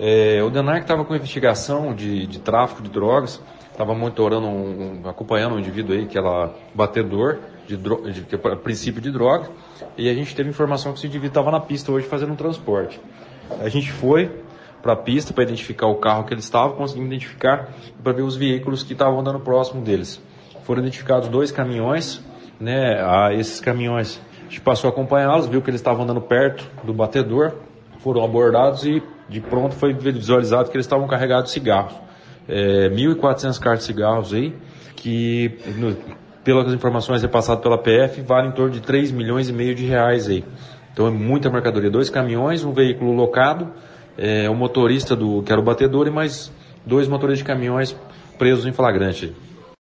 O DENARC estava com investigação de tráfico de drogas, estava monitorando, acompanhando um indivíduo aí que era batedor que é princípio de droga, e a gente teve informação que esse indivíduo estava na pista hoje fazendo um transporte. A gente foi para a pista para identificar o carro que ele estava, conseguimos identificar para ver os veículos que estavam andando próximo deles. Foram identificados 2 caminhões, né? Esses caminhões, a gente passou a acompanhá-los, viu que eles estavam andando perto do batedor, foram abordados e de pronto foi visualizado que eles estavam carregados de cigarros. 1.400 cartas de cigarros aí, que pelas informações repassadas pela PF, vale em torno de 3,5 milhões de reais aí. Então é muita mercadoria. 2 caminhões, um veículo locado, o motorista que era o batedor e mais 2 motoristas de caminhões presos em flagrante.